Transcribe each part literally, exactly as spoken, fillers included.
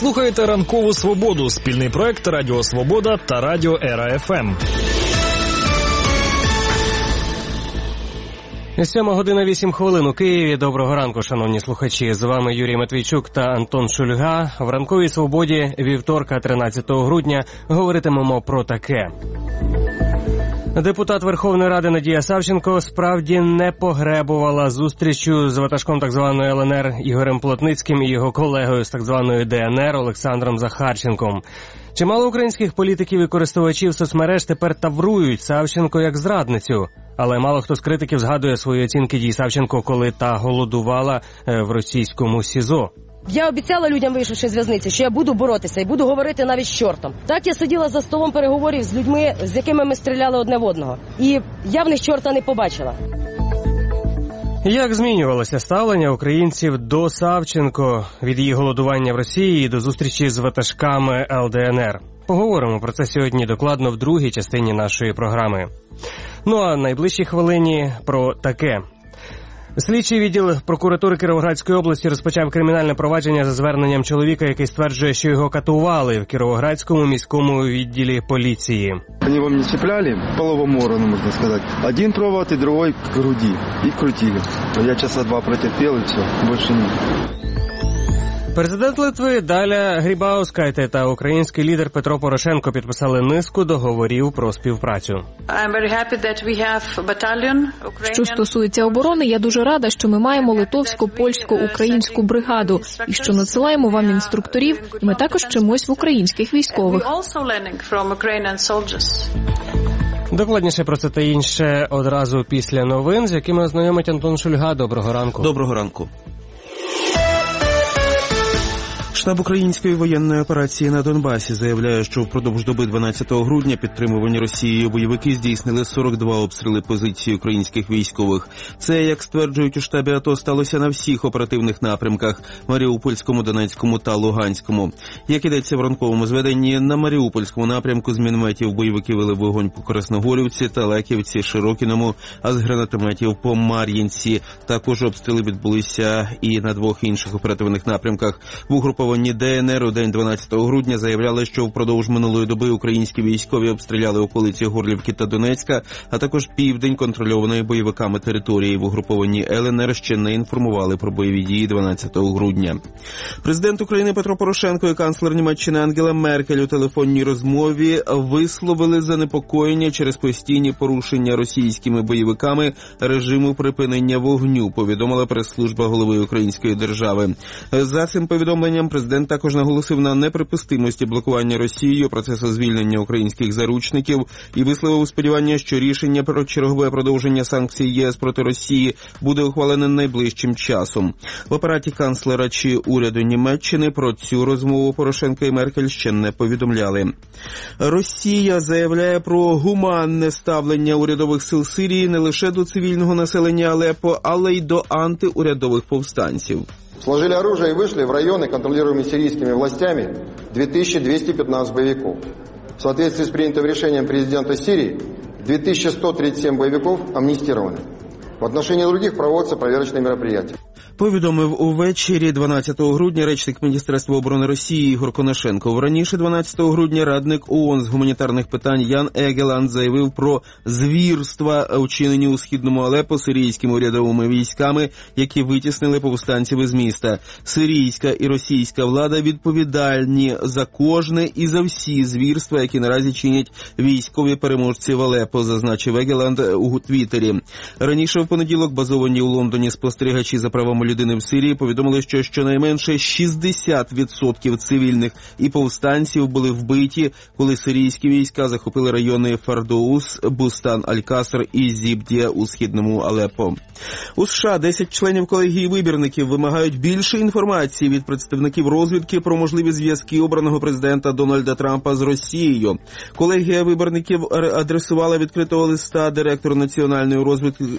слухаєте «Ранкову свободу» – спільний проект Радіо Свобода та Радіо Ера еф ем. Сьома година вісім хвилин у Києві. Доброго ранку, шановні слухачі. З вами Юрій Матвійчук та Антон Шульга. В «Ранковій свободі» вівторка, тринадцятого грудня, говоритимемо про таке. Депутат Верховної Ради Надія Савченко справді не погребувала зустрічю з ватажком так званої ел ен ер Ігорем Плотницьким і його колегою з так званої де ен ер Олександром Захарченком. Чимало українських політиків і користувачів соцмереж тепер таврують Савченко як зрадницю. Але мало хто з критиків згадує свої оцінки дій Савченко, коли та голодувала в російському СІЗО. Я обіцяла людям, вийшовши з в'язниці, що я буду боротися і буду говорити навіть з чортом. Так я сиділа за столом переговорів з людьми, з якими ми стріляли одне в одного. І я в них чорта не побачила. Як змінювалося ставлення українців до Савченко від її голодування в Росії до зустрічі з ватажками ел де ен ер? Поговоримо про це сьогодні докладно в другій частині нашої програми. Ну а найближчі хвилині про таке. Слідчий відділ прокуратури Кіровоградської області розпочав кримінальне провадження за зверненням чоловіка, який стверджує, що його катували в Кіровоградському міському відділі поліції. Вони вам не чіпляли? Половому органу, можна сказати. Один провод, другой к груди. І крутили. Я часа два протерпів і все. Більше ні. Президент Литви Даля Грібаускайте та український лідер Петро Порошенко підписали низку договорів про співпрацю. Що стосується оборони, я дуже рада, що ми маємо литовсько-польсько-українську бригаду і що надсилаємо вам інструкторів, і ми також вчимось в українських військових. Докладніше про це та інше одразу після новин, з якими ознайомить Антон Шульга. Доброго ранку. Доброго ранку. Штаб української воєнної операції на Донбасі заявляє, що впродовж доби дванадцятого грудня підтримувані Росією бойовики здійснили сорок два обстріли позицій українських військових. Це, як стверджують у штабі АТО, сталося на всіх оперативних напрямках – Маріупольському, Донецькому та Луганському. Як ідеться в ранковому зведенні, на Маріупольському напрямку з мінометів бойовики вели вогонь по Красногорівці та Леківці, Широкіному, а з гранатометів по Мар'їнці. Також обстріли відбулися і на двох інших оперативних напрямках. В угрупованні де ен ер у день дванадцятого грудня заявляли, що впродовж минулої доби українські військові обстріляли околиці Горлівки та Донецька, а також південь контрольованої бойовиками території. В угрупованні ел ен ер ще не інформували про бойові дії дванадцятого грудня. Президент України Петро Порошенко і канцлер Німеччини Ангела Меркель у телефонній розмові висловили занепокоєння через постійні порушення російськими бойовиками режиму припинення вогню, повідомила прес-служба голови української держави. За цим повідомленням президент також наголосив на неприпустимості блокування Росією процесу звільнення українських заручників і висловив сподівання, що рішення про чергове продовження санкцій ЄС проти Росії буде ухвалене найближчим часом. В апараті канцлера чи уряду Німеччини про цю розмову Порошенка і Меркель ще не повідомляли. Росія заявляє про гуманне ставлення урядових сил Сирії не лише до цивільного населення Алеппо, але й до антиурядових повстанців. Сложили оружие и вышли в районы, контролируемые сирийскими властями, две тысячи двести пятнадцать боевиков. В соответствии с принятым решением президента Сирии, две тысячи сто тридцать семь боевиков амнистированы. В отношении других проводятся проверочные мероприятия. Повідомив увечері дванадцятого грудня речник Міністерства оборони Росії Ігор Конашенков. Раніше дванадцятого грудня радник ООН з гуманітарних питань Ян Егеланд заявив про звірства, вчинені у східному Алеппо сирійськими урядовими військами, які витіснили повстанців із міста. Сирійська і російська влада відповідальні за кожне і за всі звірства, які наразі чинять військові переможці в Алеппо, зазначив Егеланд у Твіттері. Раніше в понеділок базовані у Лондоні спостерігачі за правами людини в Сирії повідомили, що щонайменше шістдесят відсотків цивільних і повстанців були вбиті, коли сирійські війська захопили райони Фардоус, Бустан-Аль-Каср і Зібдія у східному Алеппо. У США десять членів колегії вибірників вимагають більше інформації від представників розвідки про можливі зв'язки обраного президента Дональда Трампа з Росією. Колегія виборників адресувала відкритого листа директору національної розвідки Джеймсу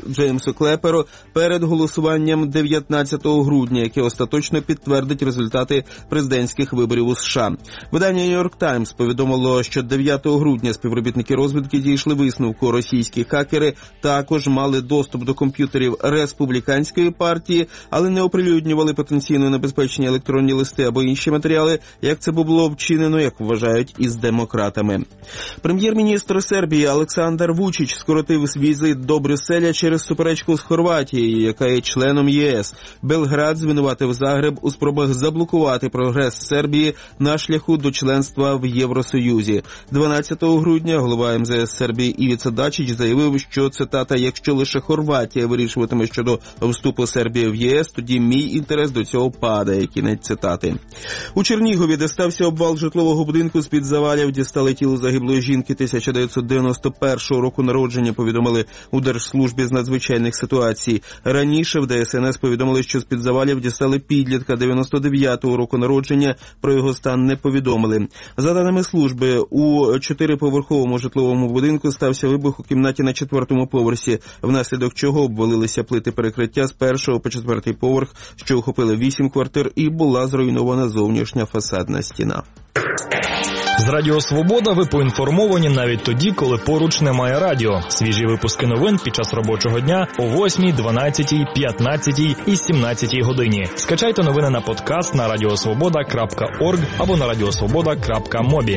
список Леперо перед голосуванням дев'ятнадцятого грудня, яке остаточно підтвердить результати президентських виборів у США. Видання «Нью-Йорк Таймс» повідомило, що дев'ятого грудня співробітники розвідки дійшли висновку: російські хакери також мали доступ до комп'ютерів республіканської партії, але не оприлюднювали потенційно небезпечні електронні листи або інші матеріали, як це було вчинено, як вважають, із демократами. Прем'єр-міністр Сербії Олександр Вучич скоротив візит до Брюсселя через суперечку з Хорватією, яка є членом ЄС. Белград звинуватив Загреб у спробах заблокувати прогрес Сербії на шляху до членства в Євросоюзі. дванадцятого грудня голова ем зе ес Сербії Івіца Дачич заявив, що, цитата, «якщо лише Хорватія вирішуватиме щодо вступу Сербії в ЄС, тоді мій інтерес до цього падає». Кінець цитати. У Чернігові, де стався обвал житлового будинку, з-під завалів дістали тіло загиблої жінки тисяча дев'ятсот дев'яносто першого року народження, повідомили у Держслужбі з надзвичайних ситуацій. Раніше в де ес ен ес повідомили, що з-під завалів дістали підлітка дев'яносто дев'ятого року народження, про його стан не повідомили. За даними служби, у чотириповерховому житловому будинку стався вибух у кімнаті на четвертому поверсі, внаслідок чого обвалилися плити перекриття з першого по четвертий поверх, що охопили вісім квартир, і була зруйнована зовнішня фасадна стіна. З Радіо Свобода ви поінформовані навіть тоді, коли поруч немає радіо. Свіжі випуски новин під час робочого дня о восьмій, дванадцятій, п'ятнадцятій і сімнадцятій годині. Скачайте новини на подкаст на радіосвобода крапка орг або на радіосвобода крапка мобі.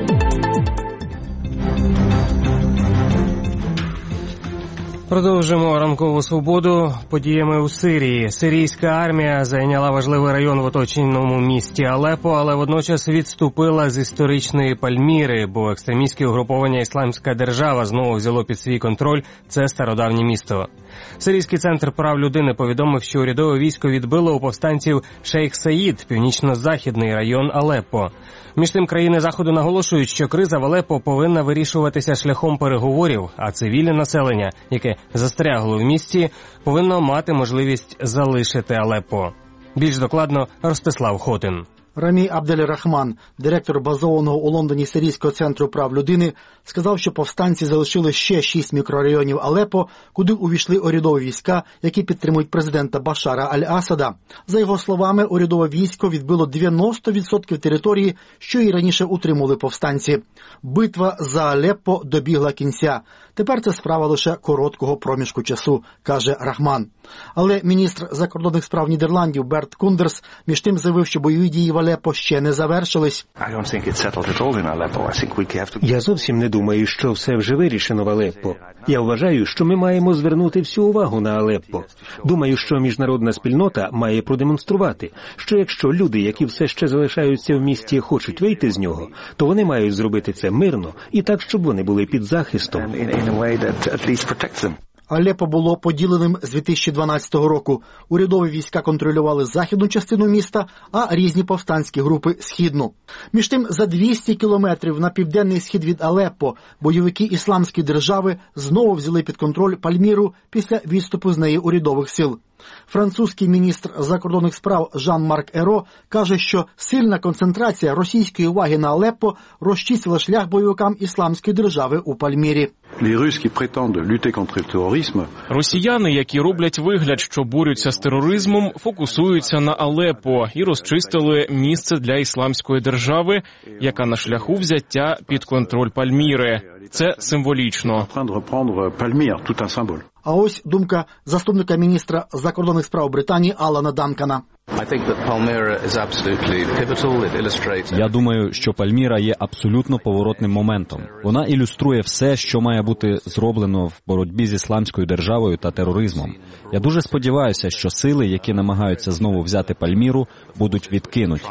Продовжимо ранкову свободу подіями у Сирії. Сирійська армія зайняла важливий район в оточеному місті Алеппо, але водночас відступила з історичної Пальміри, бо екстремістське угруповання «Ісламська держава» знову взяло під свій контроль це стародавнє місто. Сирійський центр прав людини повідомив, що урядове військо відбило у повстанців Шейх Саїд, північно-західний район Алеппо. Між тим, країни Заходу наголошують, що криза в Алеппо повинна вирішуватися шляхом переговорів, а цивільне населення, яке застрягло в місті, повинно мати можливість залишити Алеппо. Більш докладно Ростислав Хотин. Рамі Абдель-Рахман, директор базованого у Лондоні Сирійського центру прав людини, сказав, що повстанці залишили ще шість мікрорайонів Алеппо, куди увійшли урядові війська, які підтримують президента Башара Аль-Асада. За його словами, урядове військо відбило дев'яносто відсотків території, що і раніше утримували повстанці. Битва за Алеппо добігла кінця. Тепер це справа лише короткого проміжку часу, каже Рахман. Але міністр закордонних справ Нідерландів Берт Кундерс між тим заявив, що бойові дії в Алеппо ще не завершились. Я зовсім не думаю, що все вже вирішено в Алеппо. Я вважаю, що ми маємо звернути всю увагу на Алеппо. Думаю, що міжнародна спільнота має продемонструвати, що якщо люди, які все ще залишаються в місті, хочуть вийти з нього, то вони мають зробити це мирно і так, щоб вони були під захистом. Алеппо було поділеним з дві тисячі дванадцятого року. Урядові війська контролювали західну частину міста, а різні повстанські групи – східну. Між тим, за двісті кілометрів на південний схід від Алеппо бойовики Ісламської держави знову взяли під контроль Пальміру після відступу з неї урядових сил. Французький міністр закордонних справ Жан-Марк Еро каже, що сильна концентрація російської уваги на Алеппо розчистила шлях бойовикам Ісламської держави у Пальмірі. Росіяни, які роблять вигляд, що борються з тероризмом, фокусуються на Алеппо і розчистили місце для Ісламської держави, яка на шляху взяття під контроль Пальміри. Це символічно. А ось думка заступника міністра закордонних справ Британії Алана Данкана. Я думаю, що Пальміра є абсолютно поворотним моментом. Вона ілюструє все, що має бути зроблено в боротьбі з Ісламською державою та тероризмом. Я дуже сподіваюся, що сили, які намагаються знову взяти Пальміру, будуть відкинуті.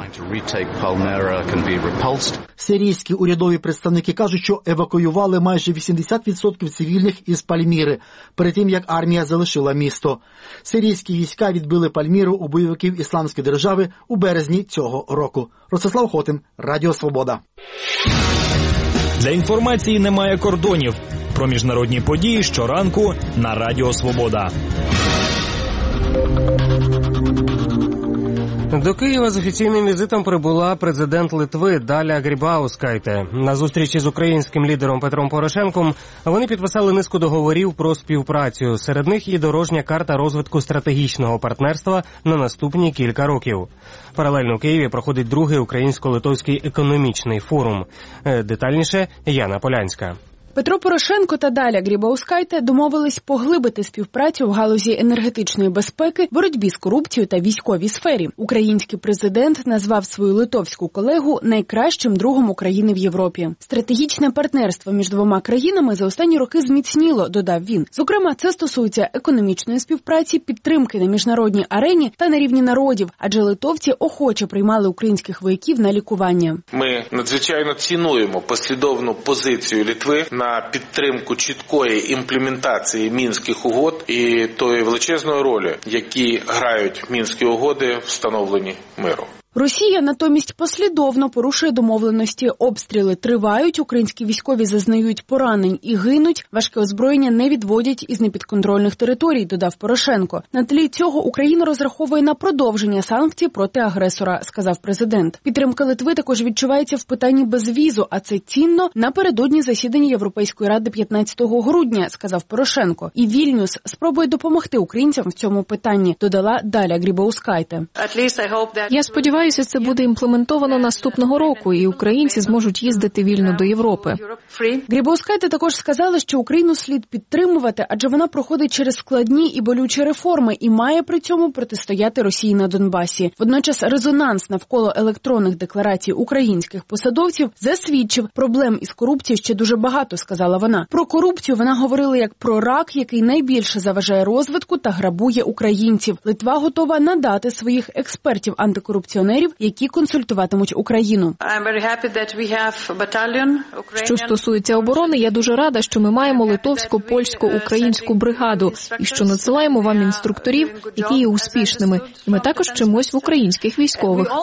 Сирійські урядові представники кажуть, що евакуювали майже вісімдесят відсотків цивільних із Пальміри, перед тим, як армія залишила місто. Сирійські війська відбили Пальміру у бойовиків Ісламської держави у березні цього року. Ростислав Хотин, Радіо Свобода. Для інформації немає кордонів. Про міжнародні події щоранку на Радіо Свобода. До Києва з офіційним візитом прибула президент Литви Даля Грібаускайте. На зустрічі з українським лідером Петром Порошенком вони підписали низку договорів про співпрацю. Серед них і дорожня карта розвитку стратегічного партнерства на наступні кілька років. Паралельно у Києві проходить другий українсько-литовський економічний форум. Детальніше Яна Полянська. Петро Порошенко та Даля Грібаускайте домовились поглибити співпрацю в галузі енергетичної безпеки, боротьбі з корупцією та військовій сфері. Український президент назвав свою литовську колегу найкращим другом України в Європі. Стратегічне партнерство між двома країнами за останні роки зміцніло, додав він. Зокрема, це стосується економічної співпраці, підтримки на міжнародній арені та на рівні народів, адже литовці охоче приймали українських вояків на лікування. Ми надзвичайно цінуємо послідовну позицію Литви на підтримку чіткої імплементації Мінських угод і тої величезної ролі, які грають Мінські угоди в встановленні миру. Росія натомість послідовно порушує домовленості. Обстріли тривають, українські військові зазнають поранень і гинуть, важке озброєння не відводять із непідконтрольних територій, додав Порошенко. На тлі цього Україна розраховує на продовження санкцій проти агресора, сказав президент. Підтримка Литви також відчувається в питанні безвізу, а це цінно напередодні засідання Європейської ради п'ятнадцятого грудня, сказав Порошенко. І Вільнюс спробує допомогти українцям в цьому питанні, додала Даля Грібаускайте. Я сподіваюся, це буде імплементовано наступного року, і українці зможуть їздити вільно до Європи. Грібаускайте також сказала, що Україну слід підтримувати, адже вона проходить через складні і болючі реформи і має при цьому протистояти Росії на Донбасі. Водночас резонанс навколо електронних декларацій українських посадовців засвідчив, проблем із корупцією ще дуже багато, сказала вона. Про корупцію вона говорила як про рак, який найбільше заважає розвитку та грабує українців. Литва готова надати своїх експертів-антикорупціонерів, які консультуватимуть Україну. Що стосується оборони, я дуже рада, що ми маємо литовсько-польсько-українську бригаду і що надсилаємо вам інструкторів, які є успішними. І ми також вчимось в українських військових.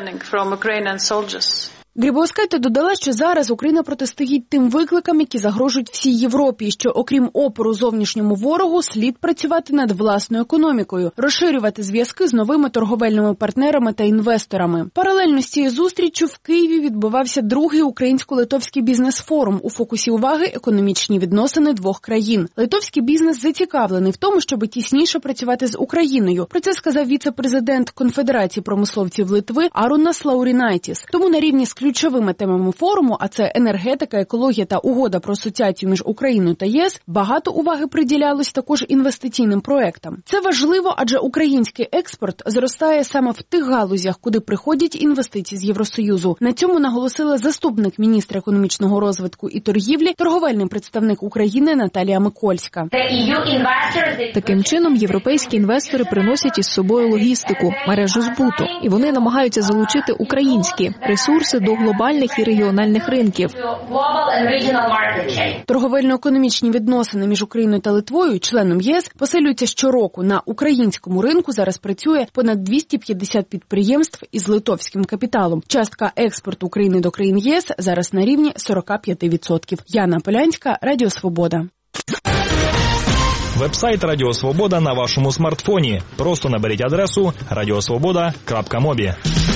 Грібаускайте додала, що зараз Україна протистоїть тим викликам, які загрожують всій Європі, і що, окрім опору зовнішньому ворогу, слід працювати над власною економікою, розширювати зв'язки з новими торговельними партнерами та інвесторами. Паралельно з цією зустріччю в Києві відбувався другий українсько-литовський бізнес-форум. У фокусі уваги економічні відносини двох країн. Литовський бізнес зацікавлений в тому, щоб тісніше працювати з Україною. Про це сказав віце-президент Конфедерації промисловців Литви Арунас Лаурінайтіс. Тому на рівні з ключовими темами форуму, а це енергетика, екологія та угода про асоціацію між Україною та ЄС, багато уваги приділялось також інвестиційним проектам. Це важливо, адже український експорт зростає саме в тих галузях, куди приходять інвестиції з Євросоюзу. На цьому наголосила заступник міністра економічного розвитку і торгівлі, торговельний представник України Наталія Микольська. Таким чином, європейські інвестори приносять із собою логістику, мережу збуту, і вони намагаються залучити українські ресурси до глобальних і регіональних ринків. Торговельно-економічні відносини між Україною та Литвою, членом ЄС, посилюються щороку. На українському ринку зараз працює понад двісті п'ятдесят підприємств із литовським капіталом. Частка експорту України до країн ЄС зараз на рівні сорок п'ять відсотків. Яна Полянська, Радіо Свобода. Вебсайт Радіо Свобода на вашому смартфоні. Просто наберіть адресу радіосвобода крапка мобі.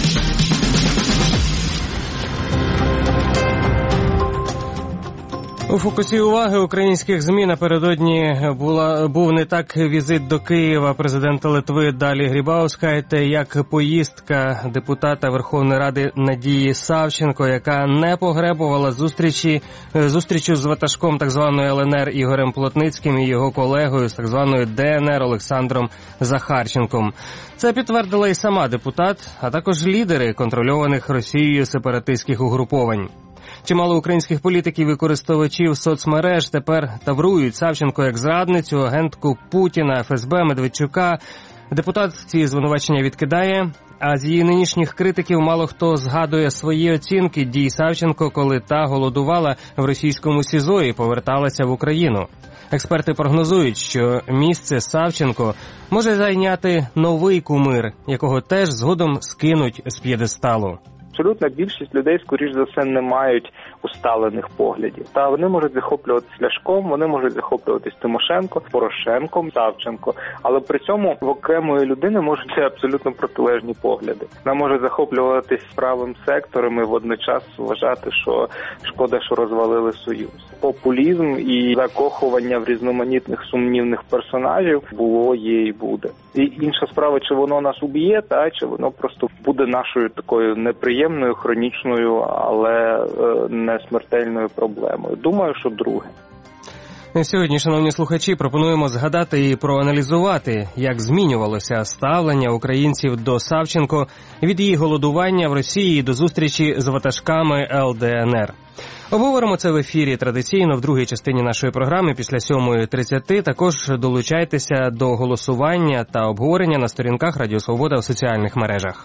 У фокусі уваги українських ЗМІ напередодні була, був не так візит до Києва президента Литви Далі Грібаускайте, як поїздка депутата Верховної Ради Надії Савченко, яка не погребувала зустрічі, зустрічю з ватажком так званої Л Н Р Ігорем Плотницьким і його колегою з так званої Д Н Р Олександром Захарченком. Це підтвердила і сама депутат, а також лідери контрольованих Росією сепаратистських угруповань. Чимало українських політиків і користувачів соцмереж тепер таврують Савченко як зрадницю, агентку Путіна, Ф С Б, Медведчука. Депутат ці звинувачення відкидає, а з її нинішніх критиків мало хто згадує свої оцінки дій Савченко, коли та голодувала в російському СІЗО і поверталася в Україну. Експерти прогнозують, що місце Савченко може зайняти новий кумир, якого теж згодом скинуть з п'єдесталу. Абсолютна більшість людей, скоріш за все, не мають усталених поглядів. Та вони можуть захоплюватись Ляшком, вони можуть захоплюватись Тимошенко, Порошенком, Савченко, але при цьому в окремої людини можуть бути абсолютно протилежні погляди. Вона може захоплюватись правим сектором і водночас вважати, що шкода, що розвалили Союз. Популізм і закохування в різноманітних сумнівних персонажів було, є і буде. І інша справа, чи воно нас уб'є, та чи воно просто буде нашою такою неприємною, хронічною, але не смертельною проблемою. Думаю, що друге. Сьогодні, шановні слухачі, пропонуємо згадати і проаналізувати, як змінювалося ставлення українців до Савченко від її голодування в Росії до зустрічі з ватажками ел де ен ер. Обговоримо це в ефірі традиційно в другій частині нашої програми після сьомої тридцяти. Також долучайтеся до голосування та обговорення на сторінках Радіо Свобода в соціальних мережах.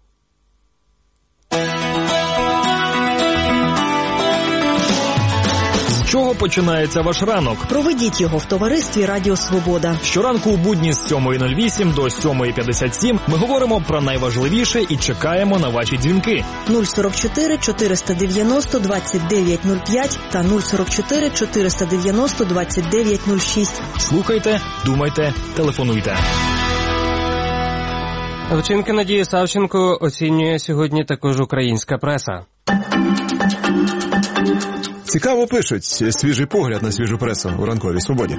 З чого починається ваш ранок? Проведіть його в товаристві Радіо Свобода. Щоранку у будні з сьомої нуль вісім до сьомої п'ятдесят сім ми говоримо про найважливіше і чекаємо на ваші дзвінки. нуль сорок чотири чотириста дев'яносто двадцять дев'ять нуль п'ять та нуль сорок чотири чотириста дев'яносто двадцять дев'ять нуль шість. Слухайте, думайте, телефонуйте. Вчинки Надії Савченко оцінює сьогодні також українська преса. Цікаво пишуть. Свіжий погляд на свіжу пресу у ранковій свободі.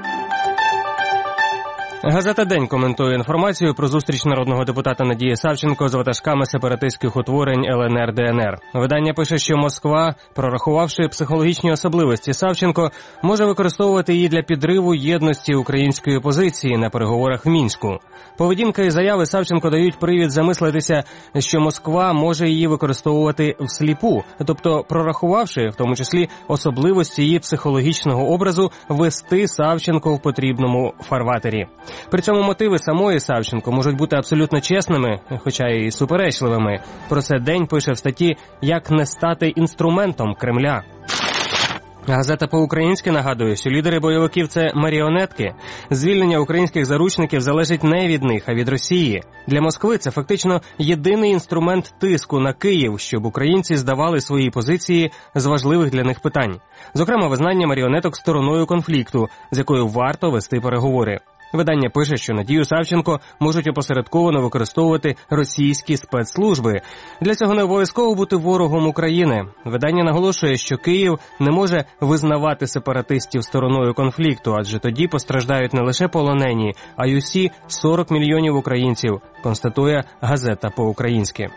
Газета «День» коментує інформацію про зустріч народного депутата Надії Савченко з ватажками сепаратистських утворень ел ен ер де ен ер. Видання пише, що Москва, прорахувавши психологічні особливості Савченко, може використовувати її для підриву єдності української позиції на переговорах в Мінську. Поведінка і заяви Савченко дають привід замислитися, що Москва може її використовувати всліпу, тобто прорахувавши, в тому числі, особливості її психологічного образу, вести Савченко в потрібному фарватері. При цьому мотиви самої Савченко можуть бути абсолютно чесними, хоча і суперечливими. Про це «День» пише в статті «Як не стати інструментом Кремля». Газета по-українськи нагадує, що лідери бойовиків – це маріонетки. Звільнення українських заручників залежить не від них, а від Росії. Для Москви це фактично єдиний інструмент тиску на Київ, щоб українці здавали свої позиції з важливих для них питань. Зокрема, визнання маріонеток стороною конфлікту, з якою варто вести переговори. Видання пише, що Надію Савченко можуть опосередковано використовувати російські спецслужби. Для цього не обов'язково бути ворогом України. Видання наголошує, що Київ не може визнавати сепаратистів стороною конфлікту, адже тоді постраждають не лише полонені, а й усі сорок мільйонів українців, констатує газета по-українськи.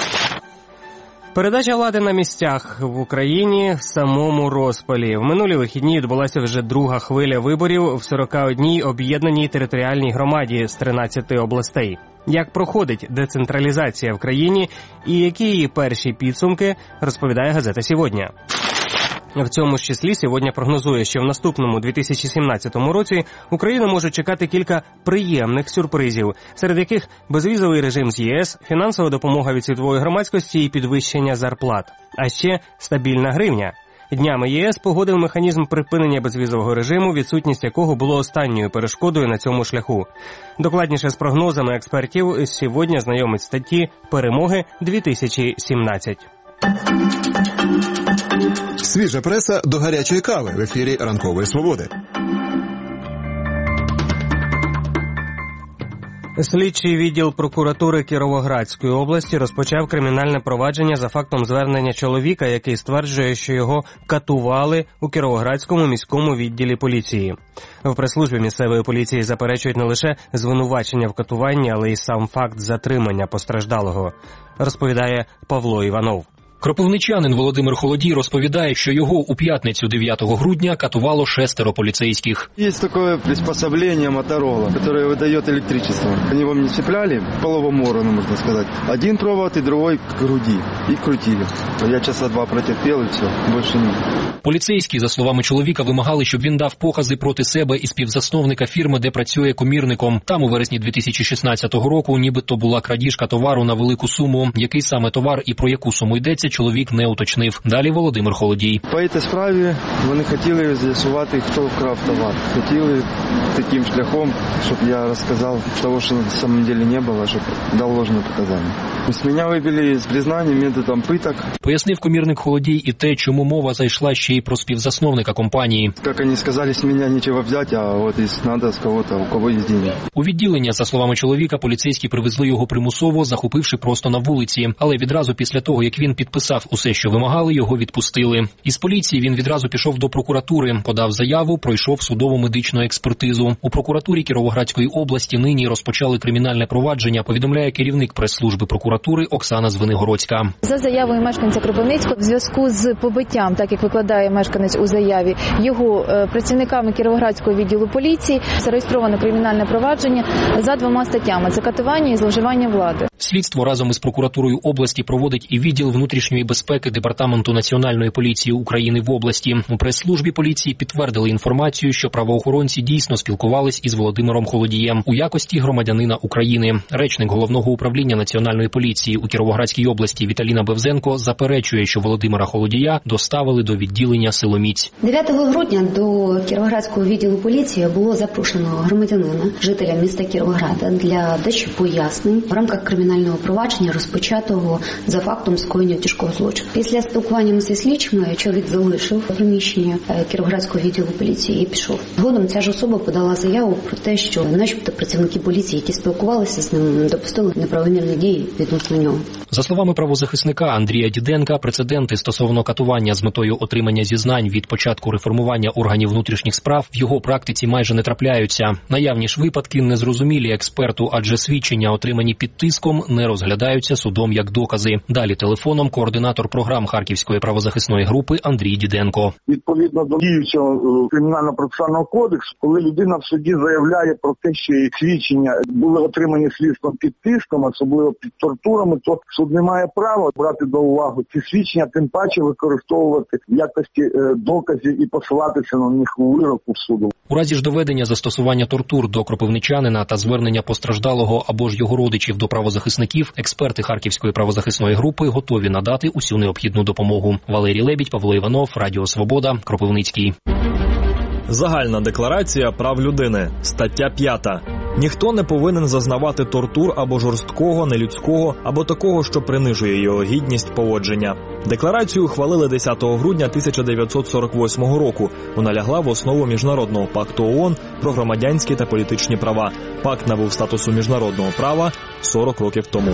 Передача влади на місцях в Україні в самому розпалі. В минулі вихідні відбулася вже друга хвиля виборів в сорок одній об'єднаній територіальній громаді з тринадцяти областей. Як проходить децентралізація в країні і які її перші підсумки, розповідає газета «Сьогодні». В цьому ж числі сьогодні прогнозує, що в наступному дві тисячі сімнадцятому році Україну можуть чекати кілька приємних сюрпризів, серед яких безвізовий режим з є ес, фінансова допомога від світової громадськості і підвищення зарплат. А ще стабільна гривня. Днями є ес погодив механізм припинення безвізового режиму, відсутність якого було останньою перешкодою на цьому шляху. Докладніше з прогнозами експертів сьогодні знайомить статті «Перемоги дві тисячі сімнадцять». Свіжа преса до гарячої кави в ефірі Ранкової Свободи. Слідчий відділ прокуратури Кіровоградської області розпочав кримінальне провадження за фактом звернення чоловіка, який стверджує, що його катували у Кіровоградському міському відділі поліції. В прес-службі місцевої поліції заперечують не лише звинувачення в катуванні, але й сам факт затримання постраждалого, розповідає Павло Іванов. Кропивничанин Володимир Холодій розповідає, що його у п'ятницю дев'ятого грудня катувало шестеро поліцейських. Є таке приспособлення Моторола, яке видає електричество. Вони вам не чіпляли половому органу, можна сказати. Один провод і другий к груді. І крутили. Я часа два протерпів і все, більше ні. Поліцейські, за словами чоловіка, вимагали, щоб він дав покази проти себе і співзасновника фірми, де працює комірником. Там у вересні дві тисячі шістнадцятого року нібито була крадіжка товару на велику суму. Який саме товар і про яку суму йдеться, Це чоловік не уточнив. Далі Володимир Холодій. По цій справі вони хотіли з'ясувати, хто вкрав товар. Хотіли таким шляхом, щоб я розказав того, що на самом деле не було, щоб дав ложні показання. З мене вибили з признання методом питок. Пояснив комірник Холодій і те, чому мова зайшла ще й про співзасновника компанії. Як вони сказали, з мене нічого взяти, а от треба з кого-то, у кого є гроші. У відділення, за словами чоловіка, поліцейські привезли його примусово, захопивши просто на вулиці. Але відразу після того, як він підписав усе, що вимагали, його відпустили. Із поліції він відразу пішов до прокуратури, подав заяву, пройшов судово-медичну експертизу. У прокуратурі Кіровоградської області нині розпочали кримінальне провадження, повідомляє керівник прес-служби прокуратури Оксана Звенигородська. За заявою мешканця Кропивницького, в зв'язку з побиттям, так як викладає мешканець у заяві, його працівниками Кіровоградського відділу поліції зареєстровано кримінальне провадження за двома статтями – це катування і зловживання влади. Слідство разом із прокуратурою області проводить і відділ внутрішньої безпеки Департаменту Національної поліції України в області. У прес-службі поліції підтвердили інформацію, що правоохоронці дійсно спілкувались із Володимиром Холодієм у якості громадянина України. Речник Головного управління Національної поліції у Кіровоградській області Віталіна Бевзенко заперечує, що Володимира Холодія доставили до відділення силоміць. дев'ятого грудня до Кіровоградського відділу поліції було запрошено громадянина, жителя міста Кіровограда, для дачі пояснень в рамках кримінального провадження, розпочатого за фактом скоєння тяжкого злочину. Після спілкування зі слідчими чоловік залишив приміщення Кіровоградського відділу поліції і пішов. Згодом ця ж особа подала заяву про те, що начебто працівники поліції, які спілкувалися з ним, допустили неправомірні дії відносно нього. За словами правозахисника Андрія Діденка, прецеденти стосовно катування з метою отримання зізнань від початку реформування органів внутрішніх справ в його практиці майже не трапляються. Наявні ж випадки незрозумілі експерту, адже свідчення, отримані під тиском, не розглядаються судом як докази. Далі телефоном координатор програм Харківської правозахисної групи Андрій Діденко. Відповідно до діючого кримінально-процесуального кодексу, коли людина в суді заявляє про те, що її свідчення були отримані слідством під тиском, особливо під тортурами, то суд не має права брати до уваги ці свідчення, тим паче використовувати в якості доказів і посилатися на них у вироку суду. У разі ж доведення застосування тортур до кропивничанина та звернення постраждалого або ж його родичів до правозахисників, експерти Харківської правозахисної групи готові надати усю необхідну допомогу. Валерій Лебідь, Павло Іванов, Радіо Свобода, Кропивницький. Загальна декларація прав людини. Стаття п'ята. Ніхто не повинен зазнавати тортур або жорсткого, нелюдського, або такого, що принижує його гідність поводження. Декларацію ухвалили десятого грудня тисяча дев'ятсот сорок восьмого року. Вона лягла в основу Міжнародного пакту ООН про громадянські та політичні права. Пакт набув статусу міжнародного права сорок років тому.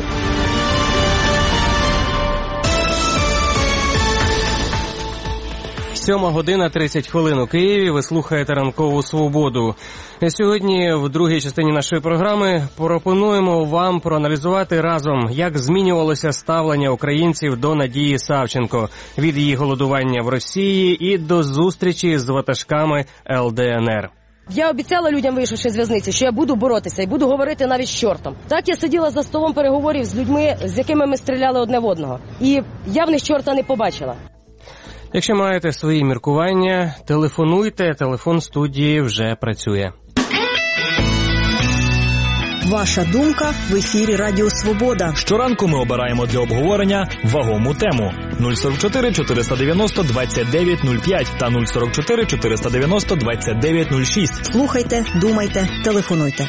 Сьома година тридцять хвилин у Києві. Ви слухаєте «Ранкову свободу». Сьогодні в другій частині нашої програми пропонуємо вам проаналізувати разом, як змінювалося ставлення українців до Надії Савченко від її голодування в Росії і до зустрічі з ватажками ел де ен ер. Я обіцяла людям, вийшовши з в'язниці, що я буду боротися і буду говорити навіть з чортом. Так я сиділа за столом переговорів з людьми, з якими ми стріляли одне в одного. І я в них чорта не побачила. Якщо маєте свої міркування, телефонуйте, телефон студії вже працює. Ваша думка в ефірі Радіо Свобода. Щоранку ми обираємо для обговорення вагому тему. нуль сорок чотири чотириста дев'яносто двадцять дев'ять нуль п'ять та нуль сорок чотири чотириста дев'яносто двадцять дев'ять нуль шість. Слухайте, думайте, телефонуйте.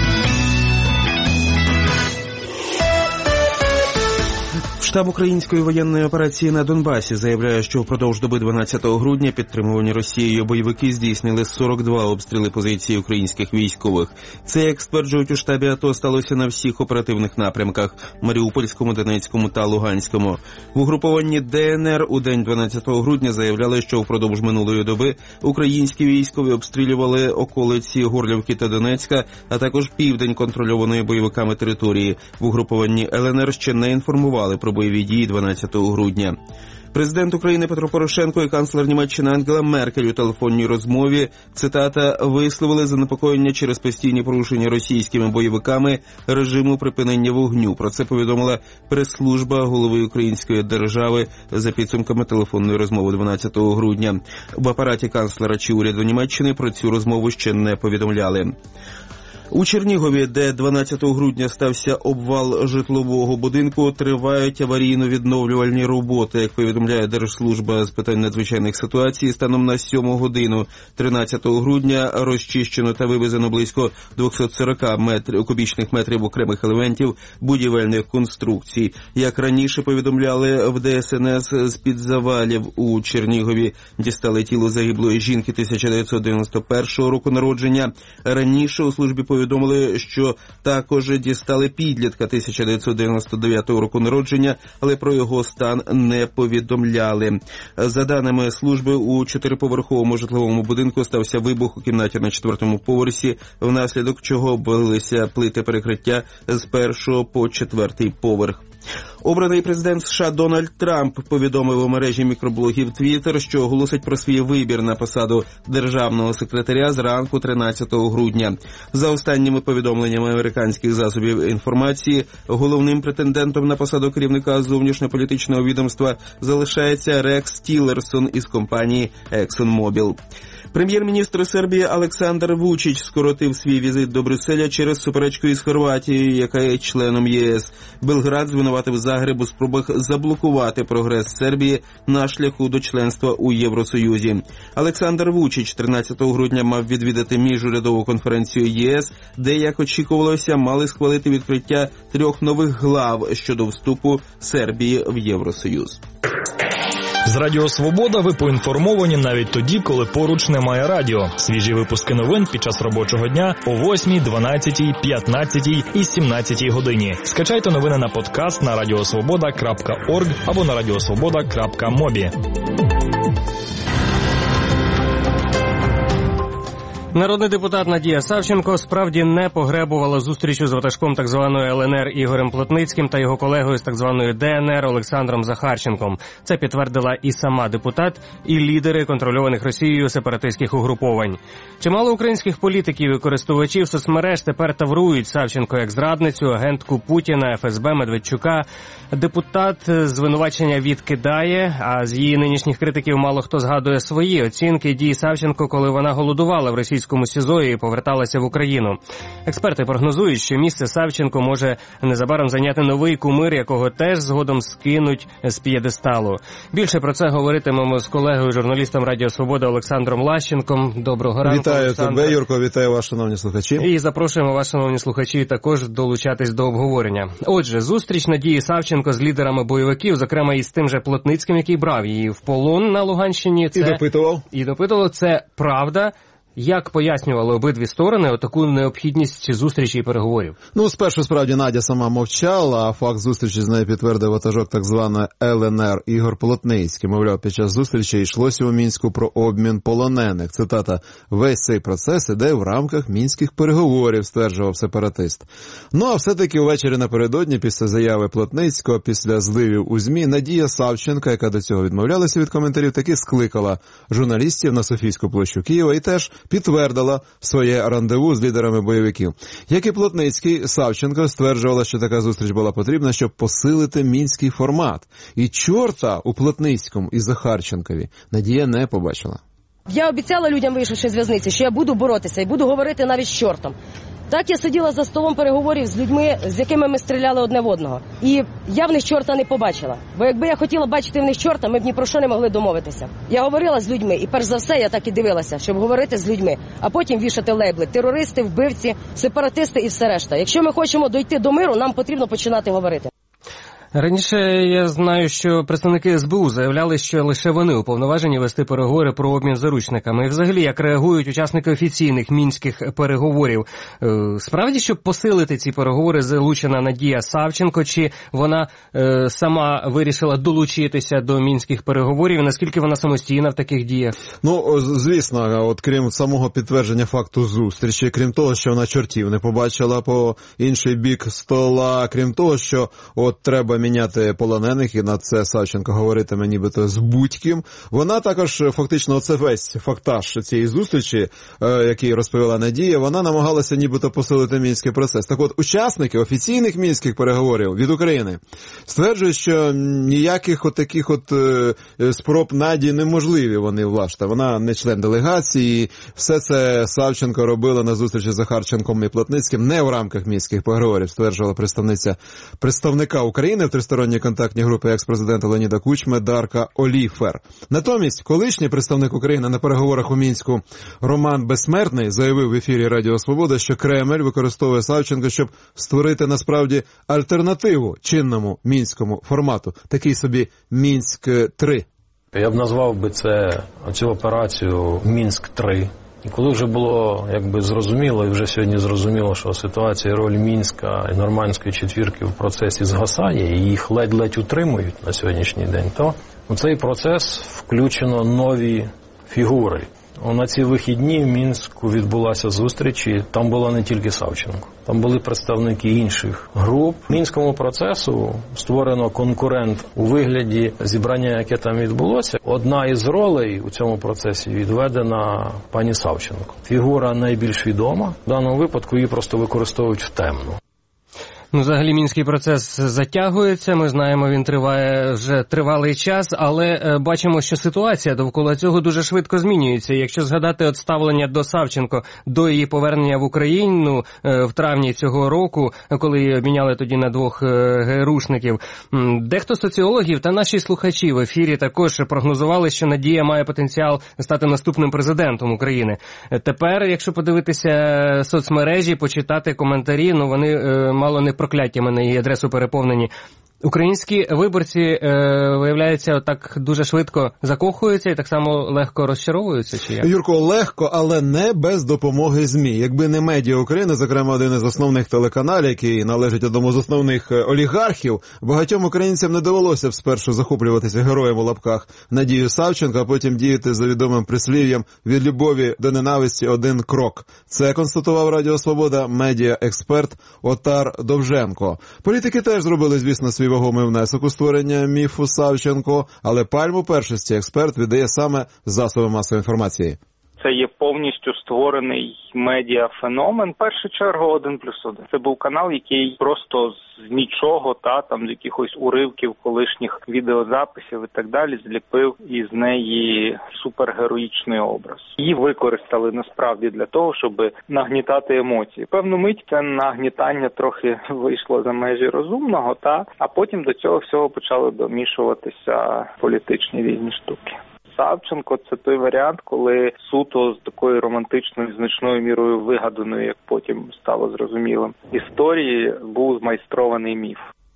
Штаб української воєнної операції на Донбасі заявляє, що впродовж доби дванадцятого грудня підтримувані Росією бойовики здійснили сорок два обстріли позицій українських військових. Це, як стверджують у штабі АТО, сталося на всіх оперативних напрямках – Маріупольському, Донецькому та Луганському. В угрупованні де ен ер у день дванадцятого грудня заявляли, що впродовж минулої доби українські військові обстрілювали околиці Горлівки та Донецька, а також південь контрольованої бойовиками території. В угрупованні ел ен ер ще не інформували про бойові дії дванадцятого грудня. Президент України Петро Порошенко і канцлер Німеччини Ангела Меркель у телефонній розмові, цитата, висловили занепокоєння через постійні порушення російськими бойовиками режиму припинення вогню. Про це повідомила прес-служба голови української держави за підсумками телефонної розмови дванадцятого грудня. В апараті канцлера чи уряду Німеччини про цю розмову ще не повідомляли. У Чернігові, де дванадцятого грудня стався обвал житлового будинку, тривають аварійно-відновлювальні роботи. Як повідомляє Держслужба з питань надзвичайних ситуацій, станом на сьому годину тринадцятого грудня розчищено та вивезено близько двісті сорок метрів, кубічних метрів окремих елементів будівельних конструкцій. Як раніше повідомляли в Де Ес Ен Ес, з-під завалів у Чернігові дістали тіло загиблої жінки тисяча дев'ятсот дев'яносто першого року народження. Раніше у службі повідомили, що також дістали підлітка тисяча дев'ятсот дев'яносто дев'ятого року народження, але про його стан не повідомляли. За даними служби, у чотириповерховому житловому будинку стався вибух у кімнаті на четвертому поверсі, внаслідок чого обвалилися плити перекриття з першого по четвертий поверх. Обраний президент США Дональд Трамп повідомив у мережі мікроблогів Twitter, що оголосить про свій вибір на посаду державного секретаря зранку тринадцятого грудня. За останніми повідомленнями американських засобів інформації, головним претендентом на посаду керівника зовнішньополітичного відомства залишається Рекс Тілерсон із компанії ExxonMobil. Прем'єр-міністр Сербії Олександр Вучич скоротив свій візит до Брюсселя через суперечку із Хорватією, яка є членом Є Ес. Белград звинуватив Загреб у спробах заблокувати прогрес Сербії на шляху до членства у Євросоюзі. Олександр Вучич тринадцятого грудня мав відвідати міжурядову конференцію Є Ес, де, як очікувалося, мали схвалити відкриття трьох нових глав щодо вступу Сербії в Євросоюз. З Радіо Свобода ви поінформовані навіть тоді, коли поруч немає радіо. Свіжі випуски новин під час робочого дня о восьмій, дванадцятій, п'ятнадцятій і сімнадцятій годині. Скачайте новини на подкаст на радіосвобода крапка орг або на радіосвобода крапка мобі. Народний депутат Надія Савченко справді не погребувала зустрічу з ватажком так званої Ел Ен Ер Ігорем Плотницьким та його колегою з так званої Де Ен Ер Олександром Захарченком. Це підтвердила і сама депутат, і лідери контрольованих Росією сепаратистських угруповань. Чимало українських політиків і користувачів соцмереж тепер таврують Савченко як зрадницю, агентку Путіна, Еф Ес Бе, Медведчука. Депутат звинувачення відкидає, а з її нинішніх критиків мало хто згадує свої оцінки дій Савченко, коли вона голодувала в російському СІЗО і поверталася в Україну. Експерти прогнозують, що місце Савченко може незабаром зайняти новий кумир, якого теж згодом скинуть з п'єдесталу. Більше про це говоритимемо з колегою, журналістом Радіо Свобода Олександром Лащенком. Доброго ранку, Вітаю Олександр. тебе, Юрко, вітаю вас, шановні слухачі. І запрошуємо вас, шановні слухачі, також долучатись до обговорення. Отже, зустріч Надії Савченко з лідерами бойовиків, зокрема із тим же Плотницьким, який брав її в полон на Луганщині. Це... І допитував. І допитував, це правда. Як пояснювали обидві сторони отаку необхідність зустрічі і переговорів? Ну, спершу, справді, Надя сама мовчала, а факт зустрічі з нею підтвердив ватажок так званої Ел Ен Ер Ігор Плотницький. Мовляв, під час зустрічі йшлося у Мінську про обмін полонених. Цитата: «Весь цей процес іде в рамках мінських переговорів», стверджував сепаратист. Ну, а все-таки увечері напередодні, після заяви Плотницького, після зливів у ЗМІ, Надія Савченко, яка до цього відмовлялася від коментарів, таки скликала журналістів на Софійську площу Києва і теж підтвердила своє рандеву з лідерами бойовиків. Як і Плотницький, Савченко стверджувала, що така зустріч була потрібна, щоб посилити мінський формат. І чорта у Плотницькому і Захарченкові Надія не побачила. Я обіцяла людям, вийшовши з в'язниці, що я буду боротися і буду говорити навіть з чортом. Так я сиділа за столом переговорів з людьми, з якими ми стріляли одне в одного. І я в них чорта не побачила. Бо якби я хотіла бачити в них чорта, ми б ні про що не могли домовитися. Я говорила з людьми, і перш за все я так і дивилася, щоб говорити з людьми, а потім вішати лейбли. Терористи, вбивці, сепаратисти і все решта. Якщо ми хочемо дійти до миру, нам потрібно починати говорити. Раніше я знаю, що представники Ес Бе У заявляли, що лише вони уповноважені вести переговори про обмін заручниками. І взагалі, як реагують учасники офіційних мінських переговорів? Справді, щоб посилити ці переговори, залучена Надія Савченко, чи вона е, сама вирішила долучитися до мінських переговорів? Наскільки вона самостійна в таких діях? Ну, звісно, от крім самого підтвердження факту зустрічі, крім того, що вона чортів не побачила по інший бік стола, крім того, що от треба міняти полонених, і на це Савченко говоритиме нібито з будь-ким. Вона також, фактично, оце весь фактаж цієї зустрічі, який розповіла Надія, вона намагалася нібито посилити мінський процес. Так от, учасники офіційних мінських переговорів від України стверджують, що ніяких от таких от спроб Надії неможливі вони власне. Вона не член делегації, все це Савченко робила на зустрічі з Захарченком і Плотницьким не в рамках мінських переговорів, стверджувала представниця представника України в тристоронній контактній групі екс-президента Леоніда Кучми Дарка Оліфер. Натомість, колишній представник України на переговорах у Мінську Роман Безсмертний заявив в ефірі Радіо Свобода, що Кремль використовує Савченко, щоб створити насправді альтернативу чинному мінському формату, такий собі Мінськ-три. Я б назвав би це, цю операцію Мінськ-три. І коли вже було якби зрозуміло, і вже сьогодні зрозуміло, що ситуація, роль Мінська і Нормандської четвірки в процесі згасає, і їх ледь-ледь утримують на сьогоднішній день, то у цей процес включено нові фігури. На ці вихідні в Мінську відбулася зустріч, і там була не тільки Савченко. Там були представники інших груп. Мінському процесу створено конкурент у вигляді зібрання, яке там відбулося. Одна із ролей у цьому процесі відведена пані Савченко. Фігура найбільш відома. В даному випадку її просто використовують в темну. Ну, взагалі, мінський процес затягується, ми знаємо, він триває вже тривалий час, але е, бачимо, що ситуація довкола цього дуже швидко змінюється. Якщо згадати от ставлення до Савченко, до її повернення в Україну е, в травні цього року, коли міняли тоді на двох е, ГРУшників, дехто з соціологів та наші слухачі в ефірі також прогнозували, що Надія має потенціал стати наступним президентом України. Тепер, якщо подивитися соцмережі, почитати коментарі, ну вони е, мало не прокляттями на її адресу переповнені. Українські виборці, е, виявляється, так дуже швидко закохуються і так само легко розчаровуються, чи як? Юрко, легко, але не без допомоги ЗМІ. Якби не медіа України, зокрема один із основних телеканалів, який належить одному з основних олігархів, багатьом українцям не довелося б спершу захоплюватися героєм у лапках Надією Савченко, а потім діяти за відомим прислів'ям «від любові до ненависті один крок». Це констатував Радіо Свобода медіа-експерт Отар Довженко. Політики теж зробили, звісно, свій вагомий внесок у створення міфу Савченко, але пальму першості експерт віддає саме засобам масової інформації. Це є повністю створений медіафеномен. В першу чергу один плюс один. Це був канал, який просто з нічого, та там з якихось уривків колишніх відеозаписів і так далі зліпив із неї супергероїчний образ. Її використали насправді для того, щоб нагнітати емоції. Певну мить це нагнітання трохи вийшло за межі розумного, та а потім до цього всього почали домішуватися політичні різні штуки. Савченко – це той варіант, коли суто з такою романтичною, значною мірою вигаданою, як потім стало зрозумілим, історії був змайстрований міф.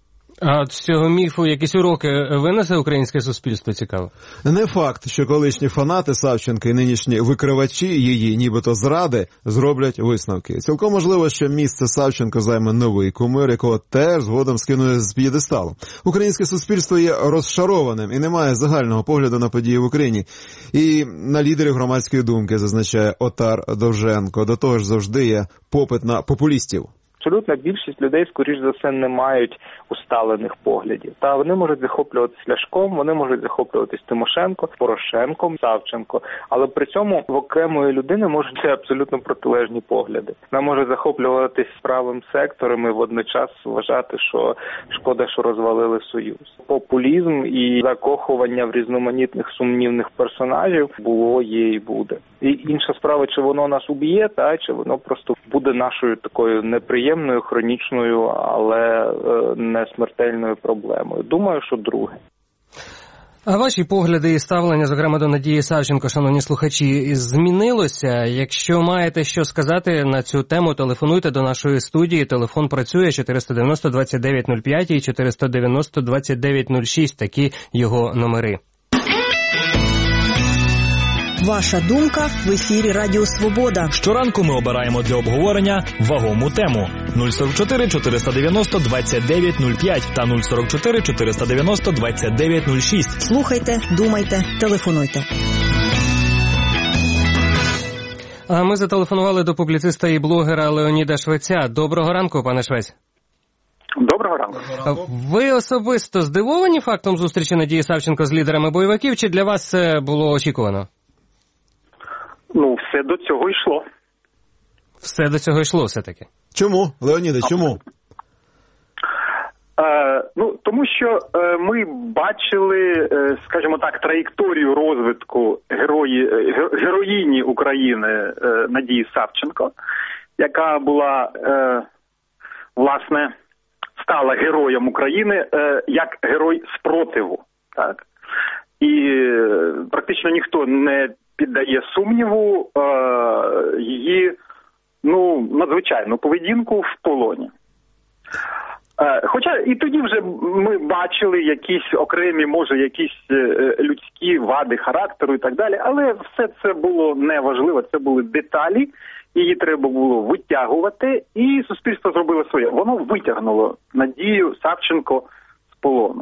А з цього міфу якісь уроки винесе українське суспільство, цікаво? Не факт, що колишні фанати Савченка і нинішні викривачі її, нібито зради, зроблять висновки. Цілком можливо, що місце Савченко займе новий кумир, якого теж згодом скинує з п'єдесталу. Українське суспільство є розшарованим і не має загального погляду на події в Україні. І на лідерів громадської думки, зазначає Отар Довженко. До того ж завжди є попит на популістів. Абсолютна більшість людей, скоріш за все, не мають усталених поглядів. Та вони можуть захоплюватись Ляшком, вони можуть захоплюватись Тимошенко, Порошенком, Савченко. Але при цьому в окремої людини можуть бути абсолютно протилежні погляди. Вона може захоплюватись правим сектором і водночас вважати, що шкода, що розвалили Союз. Популізм і закохування в різноманітних сумнівних персонажів було, є і буде. І інша справа, чи воно нас уб'є, та чи воно просто буде нашою такою неприємною, хронічною, але не смертельною проблемою. Думаю, що друге. А ваші погляди і ставлення, зокрема до Надії Савченко, шановні слухачі, змінилося? Якщо маєте що сказати на цю тему, телефонуйте до нашої студії. Телефон працює чотириста дев'яносто двадцять дев'ять нуль п'ять і чотириста дев'яносто двадцять дев'ять нуль шість. Такі його номери. Ваша думка в ефірі Радіо Свобода. Щоранку ми обираємо для обговорення вагому тему. нуль сорок чотири чотириста дев'яносто двадцять дев'ять нуль п'ять та нуль сорок чотири чотириста дев'яносто двадцять дев'ять нуль шість. Слухайте, думайте, телефонуйте. А ми зателефонували до публіциста і блогера Леоніда Швеця. Доброго ранку, пане Швець. Доброго ранку. Ви особисто здивовані фактом зустрічі Надії Савченко з лідерами бойовиків, чи для вас це було очікувано? Ну, все до цього йшло. Все до цього йшло все-таки? Чому, Леоніде, чому? Е, ну, тому що е, ми бачили, е, скажімо так, траєкторію розвитку герої, ге, героїні України е, Надії Савченко, яка була, е, власне, стала героєм України е, як герой спротиву. Так? І е, практично ніхто не піддає сумніву е, її, ну, надзвичайну поведінку в полоні. Хоча і тоді вже ми бачили якісь окремі, може, якісь людські вади характеру і так далі, але все це було неважливо, це були деталі, її треба було витягувати, і суспільство зробило своє. Воно витягнуло Надію Савченко з полону.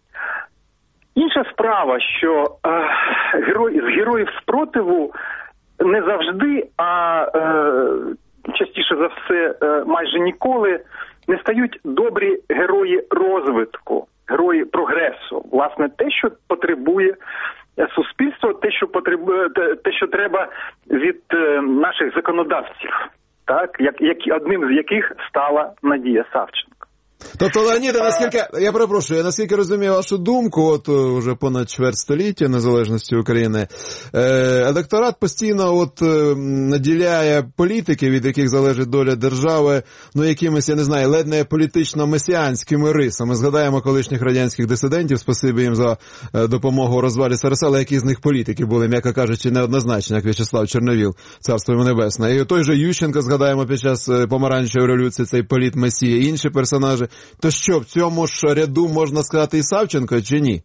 Інша справа, що е, герой, з героїв спротиву не завжди, а е, частіше за все, е, майже ніколи не стають добрі герої розвитку, герої прогресу. Власне, те, що потребує суспільство, те, що потребує, те, що треба від е, наших законодавців, так, як, як одним з яких стала Надія Савченко. Тобто, Леоніде, наскільки, я перепрошую, я наскільки розумію вашу думку, от уже понад чверть століття незалежності України, електорат постійно от наділяє політиків, від яких залежить доля держави, ну якимись, я не знаю, ледь не політично-месіанськими рисами. Згадаємо колишніх радянських дисидентів, спасибі їм за допомогу у розвалі СРСР, але які з них політики були, м'яко кажучи, неоднозначні, як В'ячеслав Чорновіл, царство йому небесне. І той же Ющенко, згадаємо, під час помаранчевої революції, цей політ-месія, інші персонажі. То що, в цьому ж ряду можна сказати і Савченко, чи ні?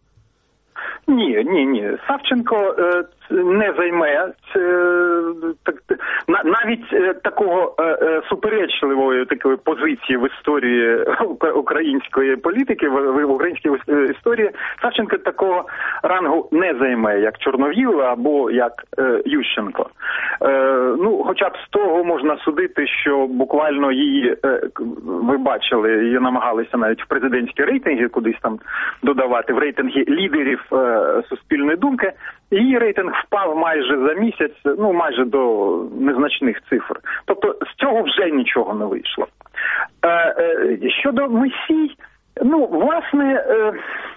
Ні, ні, ні. Савченко е, не займе це, так, на, навіть е, такого е, суперечливої такої позиції в історії української політики, в, в українській історії. Савченко такого рангу не займе, як Чорновіл або як е, Ющенко. Е, ну, хоча б з того можна судити, що буквально її, е, ви бачили, її намагалися навіть в президентські рейтинги кудись там додавати, в рейтинги лідерів е, суспільної думки, її рейтинг впав майже за місяць, ну майже до незначних цифр. Тобто з цього вже нічого не вийшло. Е, е, щодо Месій, ну, власне, е,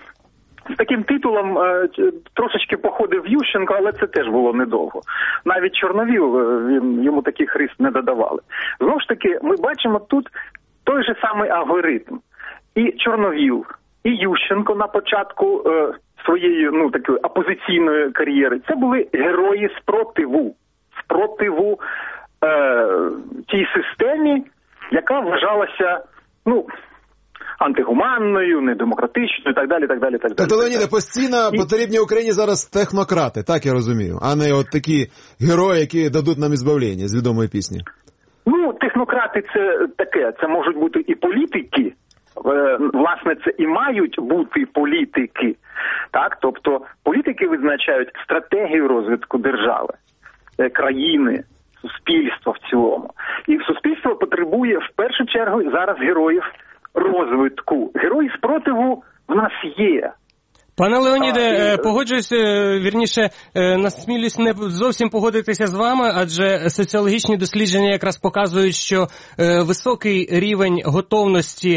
з таким титулом е, трошечки походив Ющенко, але це теж було недовго. Навіть Чорновіл, він, йому таких рис не додавали. Знову ж таки, ми бачимо тут той же самий алгоритм. І Чорновіл, і Ющенко на початку е, своєї, ну, такої опозиційної кар'єри, це були герої спротиву. Спротиву е, тій системі, яка вважалася, ну, антигуманною, недемократичною і так далі, так далі, так далі. Тобто, Леоніде, постійно і... потрібні Україні зараз технократи, так я розумію, а не от такі герої, які дадуть нам ізбавлення з відомої пісні. Ну, технократи це таке, це можуть бути і політики, власне, це і мають бути політики, так, тобто політики визначають стратегію розвитку держави, країни, суспільства в цілому. І суспільство потребує в першу чергу зараз героїв розвитку. Герої спротиву в нас є. Пане Леоніде, погоджуюсь, вірніше, насмілюсь не зовсім погодитися з вами, адже соціологічні дослідження якраз показують, що високий рівень готовності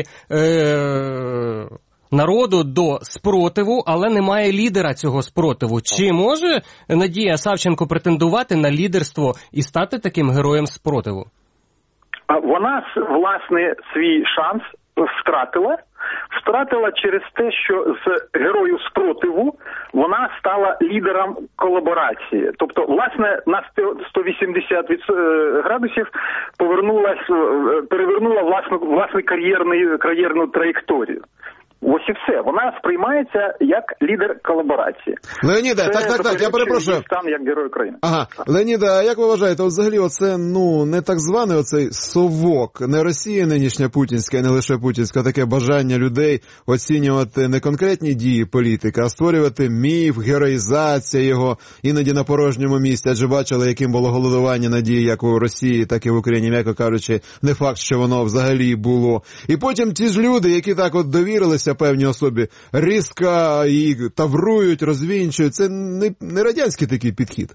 народу до спротиву, але немає лідера цього спротиву. Чи може Надія Савченко претендувати на лідерство і стати таким героєм спротиву? Вона, власне, свій шанс втратила. Втратила через те, що з герою спротиву вона стала лідером колаборації. Тобто, власне, на сто вісімдесят градусів повернулась, перевернула власну, власну кар'єрну, кар'єрну траєкторію. Ось і все. Вона сприймається як лідер колаборації. Леоніде, так, так, так, я перепрошую. Стан як герой України. Ага. Леоніде, а як ви вважаєте, от взагалі оце, ну, не так званий оцей совок, не Росія нинішня путінська, і не лише путінська, таке бажання людей оцінювати не конкретні дії політика, а створювати міф, героїзація його, іноді на порожньому місці, адже бачили, яким було голодування надії як у Росії, так і в Україні, м'яко кажучи, не факт, що воно взагалі було. І потім ті ж люди, які так от довірилися певній особі, різко і таврують, розвінчують. Це не, не радянський такий підхід.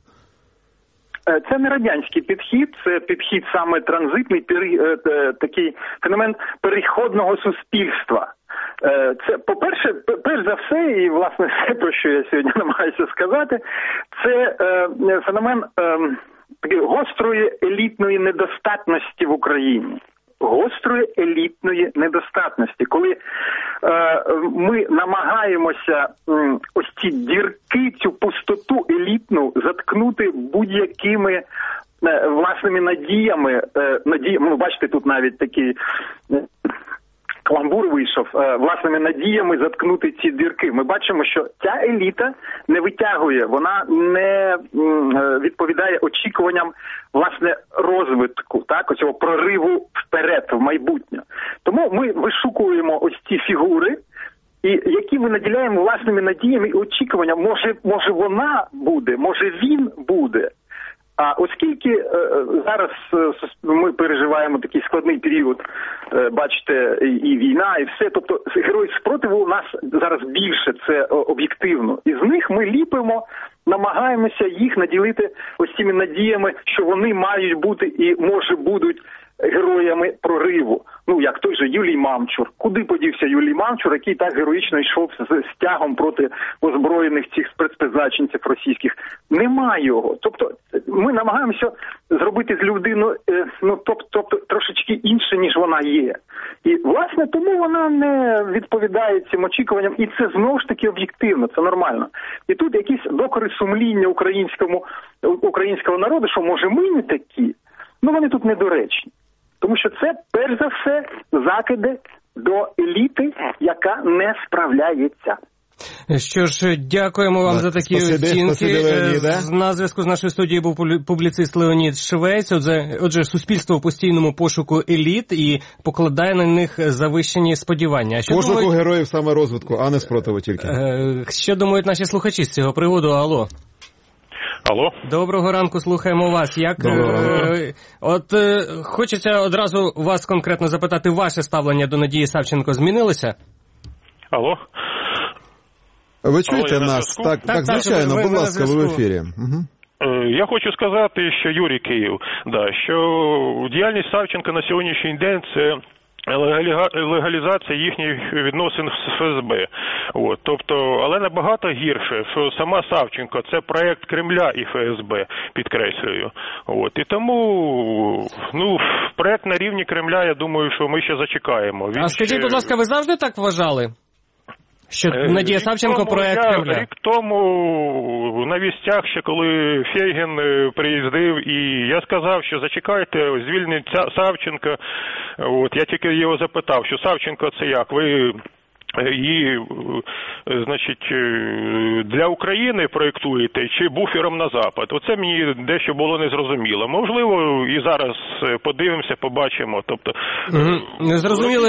Це не радянський підхід, це підхід саме транзитний, такий феномен переходного суспільства. Це, по-перше, перш за все, і, власне, все, про що я сьогодні намагаюся сказати, це феномен такої гострої елітної недостатності в Україні. Гострої елітної недостатності. Коли е, ми намагаємося м, ось ці дірки, цю пустоту елітну заткнути будь-якими е, власними надіями, е, надіями, ну, бачите, тут навіть такий е, каламбур вийшов, е, власними надіями заткнути ці дірки. Ми бачимо, що ця еліта не витягує, вона не м, відповідає очікуванням, власне, розвитку, так, оцього прориву вперед, в майбутнє. Тому ми вишукуємо ось ці фігури, і які ми наділяємо власними надіями і очікуванням. Може, може вона буде, може він буде. А оскільки е, зараз е, ми переживаємо такий складний період, е, бачите, і, і війна, і все, тобто героїв спротиву у нас зараз більше, це об'єктивно. І з них ми ліпимо, намагаємося їх наділити ось цими надіями, що вони мають бути і, може, будуть героями прориву. Ну, як той же Юлій Мамчур. Куди подівся Юлій Мамчур, який так героїчно йшов з стягом проти озброєних цих спецпризначенців російських? Немає його. Тобто ми намагаємося зробити з людину, ну, тобто, тобто трошечки інше, ніж вона є. І, власне, тому вона не відповідає цим очікуванням. І це, знову ж таки, об'єктивно, це нормально. І тут якісь докори сумління українському, українського народу, що, може, ми не такі, ну, вони тут недоречні. Тому що це, перш за все, закиди до еліти, яка не справляється. Що ж, дякуємо вам так, за такі спасибі, оцінки. Спасибі, на зв'язку з нашою студією був публіцист Леонід Швець. Отже, отже, суспільство в постійному пошуку еліт і покладає на них завищені сподівання. Що пошуку думають... героїв саме розвитку, а не спротиву тільки. Що думають наші слухачі з цього приводу? Алло. Алло. Доброго ранку, слухаємо вас. Як е, от е, хочеться одразу вас конкретно запитати, ваше ставлення до Надії Савченко змінилося? Алло. Ви чуєте Алло, нас? на Так, так, так, звичайно, ви, будь ласка, ви в ефірі. Угу. Я хочу сказати, що Юрій Київ, да, що діяльність Савченка на сьогоднішній день – це легалізація їхніх відносин з еф ес бе. От, тобто, але набагато гірше, що сама Савченко – це проєкт Кремля і еф ес бе, підкреслюю. От, і тому, ну, проєкт на рівні Кремля, я думаю, що ми ще зачекаємо. Він а скажіть, ще... будь ласка, ви завжди так вважали? Що Надія Савченко проєкт Кремля? Рік тому на вістях, ще коли Фейгін приїздив, і я сказав, що зачекайте, звільнить Савченка. От, я тільки його запитав, що Савченко це як? Ви її, значить, для України проєктуєте чи буфером на Запад? Оце мені дещо було незрозуміло. Можливо, і зараз подивимося, побачимо. Тобто, не зрозуміли...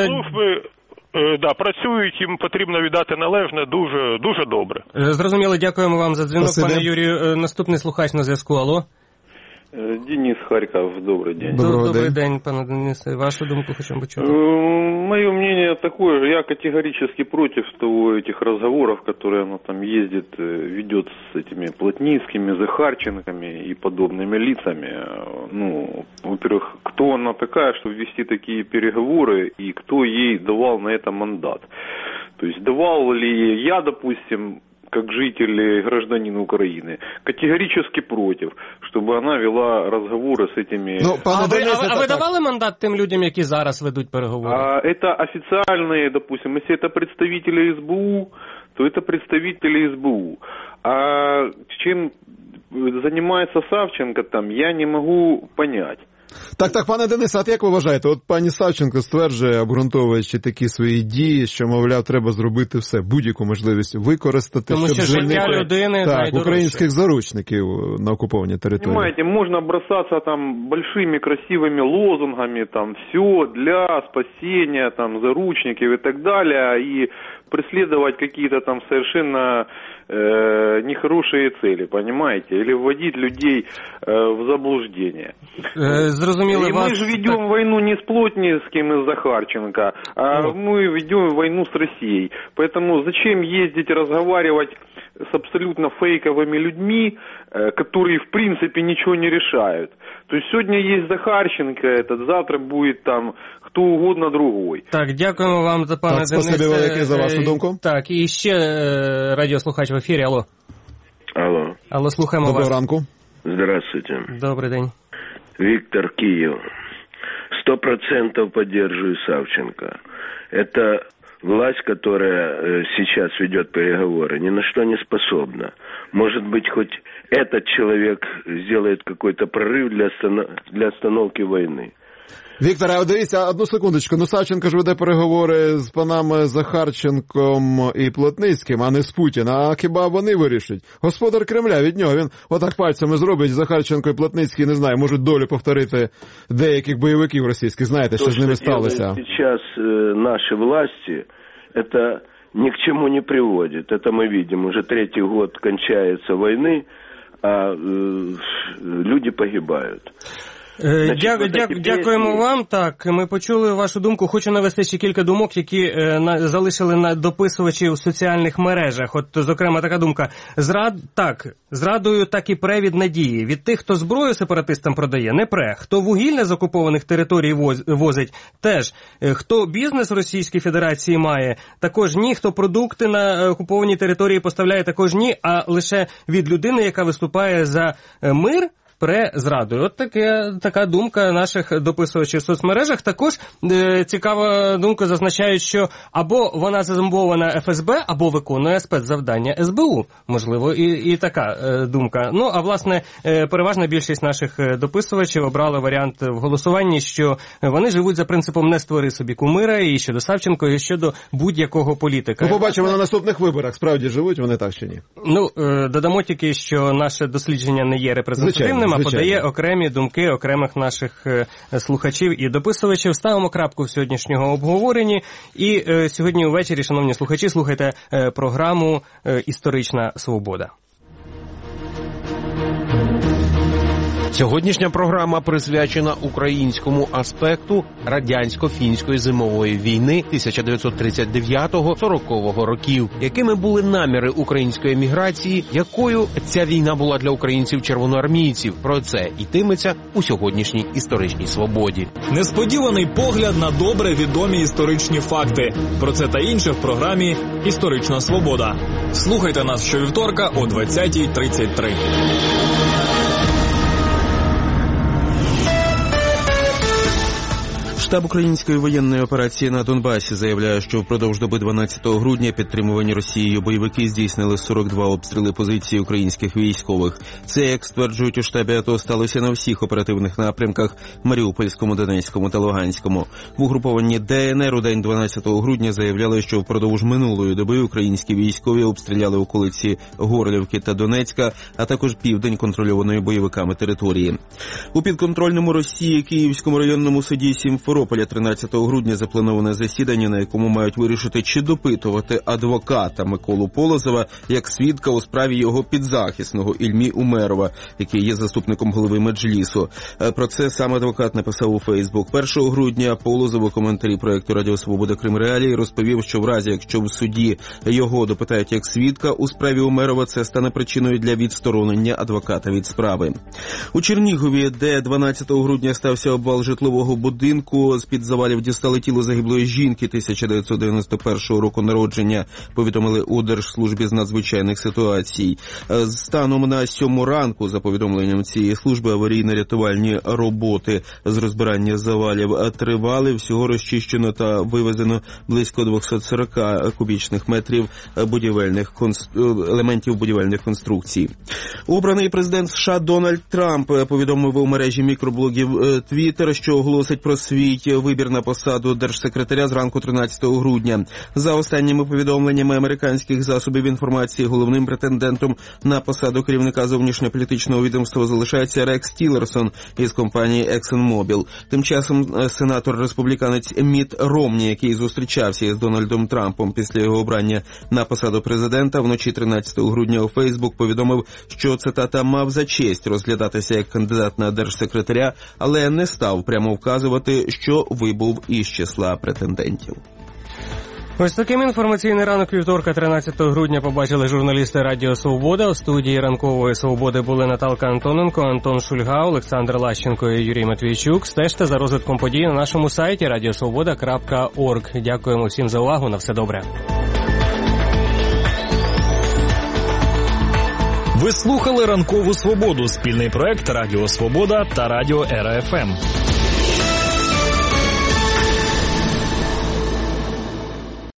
Да, працюють, їм потрібно віддати належне дуже, дуже добре. Зрозуміло, дякуємо вам за дзвінок, Спасибо. пане Юрію. Наступний слухач на зв'язку. Алло. Денис Харьков, добрый день. Добрый, Добрый день. день, пане Денисе. Вашу думку хочемо почути. Мое мнение такое же. Я категорически против того, этих разговоров, которые она там ездит, ведет с этими Плотницкими, Захарченками и подобными лицами. Ну, во-первых, кто она такая, чтобы вести такие переговоры, и кто ей давал на это мандат? То есть давал ли я, допустим, как житель и гражданин Украины, категорически против, чтобы она вела разговоры с этими... Ну, а, ви, а, а ви давали мандат тим людям, які зараз ведуть переговори? А, это официальные, допустим, если это представители эс бэ у, то это представители эс бэ у. А чем занимается Савченко там, я не могу понять. Так, так, пане Денисе, а як ви вважаєте? От пані Савченко стверджує, обґрунтовуючи такі свої дії, що, мовляв, треба зробити все, будь-яку можливість використати, тому щоб що життя людини так, українських заручників на окупованій території. Понимаете, можно бросаться там большими красивыми лозунгами, там, все для спасения, там, заручников и так далее, и преследовать какие-то там совершенно э, нехорошие цели, понимаете, или вводить людей э, в заблуждение. Зрозуміло, и вас... мы же ведем так... войну не с Плотницким и Захарченко, а ну. мы ведем войну с Россией. Поэтому зачем ездить разговаривать с абсолютно фейковыми людьми, которые в принципе ничего не решают. То есть сегодня есть Захарченко, этот, завтра будет там хто угодно другой. Так, дякуємо вам за пане Денисе. Так, спасибі велике за вашу думку. Так, і ще радіослухач в ефірі, алло. Алло. Алло, слухаємо Доброго вас. ранку. Здравствуйте. Добрий день. Виктор, Киев. Сто процентов поддерживаю Савченко. Это власть, которая сейчас ведет переговоры, ни на что не способна. Может быть, хоть этот человек сделает какой-то прорыв для, останов... для остановки войны. Віктор, а дивіться, одну секундочку. Ну, Савченко ж веде переговори з панами Захарченком і Плотницьким, а не з Путіна. А хіба вони вирішать? Господар Кремля, від нього. Він отак пальцями зробить, Захарченко і Плотницький, не знаю, можуть долю повторити деяких бойовиків російських. Знаєте, що, що з ними сталося? Сейчас э, наши власти, это ни к чему не приводит. Это мы видим. Уже третий год кончается войны, а э, люди погибают. Дя, дя, дякуємо вам. Так, ми почули вашу думку. Хочу навести ще кілька думок, які е, на, залишили на дописувачі в соціальних мережах. От, зокрема, така думка. Зрад, так, зрадою так і пре від надії. Від тих, хто зброю сепаратистам продає, не пре. Хто вугілля з окупованих територій воз, возить, теж. Е, хто бізнес в Російській Федерації має, також ні. Хто продукти на окупованій території поставляє, також ні. А лише від людини, яка виступає за мир, пре зрадою. От таке, така думка наших дописувачів в соцмережах. Також е, цікава думка зазначають, що або вона зазомбована еф ес бе, або виконує спецзавдання ес бе у. Можливо, і, і така е, думка. Ну, а власне, е, переважна більшість наших дописувачів обрали варіант в голосуванні, що вони живуть за принципом «не створи собі кумира» і щодо Савченко, і щодо будь-якого політика. Ну, побачимо на наступних виборах, справді живуть вони так чи ні? Ну, е, додамо тільки, що наше дослідження не є репрезентативним, а подає окремі думки окремих наших е, слухачів і дописувачів. Ставимо крапку в сьогоднішнього обговоренні. І е, сьогодні увечері, шановні слухачі, слухайте е, програму е, «Історична свобода». Сьогоднішня програма присвячена українському аспекту радянсько-фінської зимової війни тисяча дев'ятсот тридцять дев'ятого - сорокового років. Якими були наміри української еміграції, якою ця війна була для українців-червоноармійців? Про це йтиметься у сьогоднішній «Історичній свободі». Несподіваний погляд на добре відомі історичні факти. Про це та інше в програмі «Історична свобода». Слухайте нас щовівторка о двадцятій тридцять три. Штаб української воєнної операції на Донбасі заявляє, що впродовж доби дванадцятого грудня підтримувані Росією бойовики здійснили сорок два обстріли позицій українських військових. Це, як стверджують у штабі АТО, сталося на всіх оперативних напрямках – Маріупольському, Донецькому та Луганському. В угрупованні де ен ер у день дванадцятого грудня заявляли, що впродовж минулої доби українські військові обстріляли околиці Горлівки та Донецька, а також південь контрольованої бойовиками території. У підконтрольному Росії Київському районному суді Сімферополя тринадцятого грудня заплановане засідання, на якому мають вирішити, чи допитувати адвоката Миколу Полозова як свідка у справі його підзахисного Ільмі Умерова, який є заступником голови Меджлісу. Про це сам адвокат написав у Фейсбук. першого грудня Полозов у коментарі проєкту «Радіо Свобода Крим Реалії» розповів, що в разі, якщо в суді його допитають як свідка у справі Умерова, це стане причиною для відсторонення адвоката від справи. У Чернігові, де дванадцятого грудня стався обвал житлового будинку, ранку з-під завалів дістали тіло загиблої жінки тисяча дев'ятсот дев'яносто першого року народження, повідомили у Держслужбі з надзвичайних ситуацій. Станом на сьому ранку, за повідомленням цієї служби, аварійно-рятувальні роботи з розбирання завалів тривали. Всього розчищено та вивезено близько двісті сорок кубічних метрів будівельних елементів будівельних конструкцій. Обраний президент США Дональд Трамп повідомив у мережі мікроблогів Twitter, що оголосить про свій вибір на посаду держсекретаря зранку тринадцятого грудня. За останніми повідомленнями американських засобів інформації, головним претендентом на посаду керівника зовнішньополітичного відомства залишається Рекс Тілерсон із компанії ExxonMobil. Тим часом сенатор-республіканець Міт Ромні, який зустрічався із Дональдом Трампом після його обрання на посаду президента, вночі тринадцятого грудня у Фейсбук повідомив, що, цитата, мав за честь розглядатися як кандидат на держсекретаря, але не став прямо вказувати, що вибув із числа претендентів. Ось таким інформаційний ранок вівторка, тринадцятого грудня, побачили журналісти Радіо Свобода. У студії ранкової Свободи були Наталка Антоненко, Антон Шульга, Олександр Лащенко і Юрій Матвійчук. Стежте за розвитком подій на нашому сайті радіосвобода крапка орг. Дякуємо всім за увагу. На все добре. Ви слухали Ранкову Свободу, спільний проект Радіо Свобода та Радіо Ера Еф Ем.